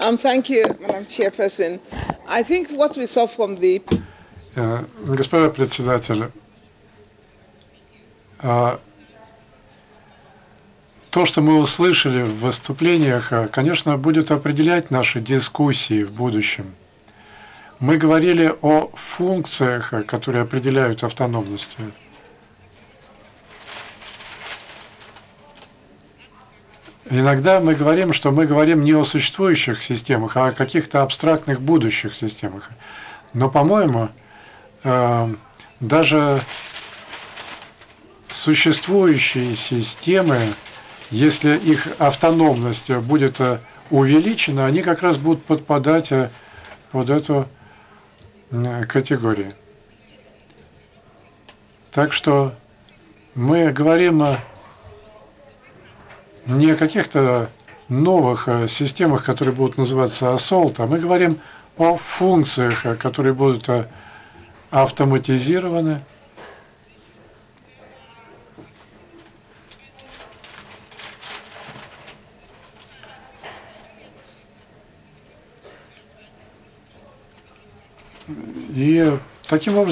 Thank you, Madam Chairperson. I think what we saw from the... Господа председатели, то, что мы услышали в выступлениях, конечно, будет определять наши дискуссии в будущем. Мы говорили о функциях, которые определяют автономность. Иногда мы говорим, что мы говорим не о существующих системах, а о каких-то абстрактных будущих системах. Но, по-моему, даже существующие системы, если их автономность будет увеличена, они как раз будут подпадать под эту категорию. Так что мы говорим не о каких-то новых системах, которые будут называться Assault, а мы говорим о функциях, которые будут автоматизированы. И таким образом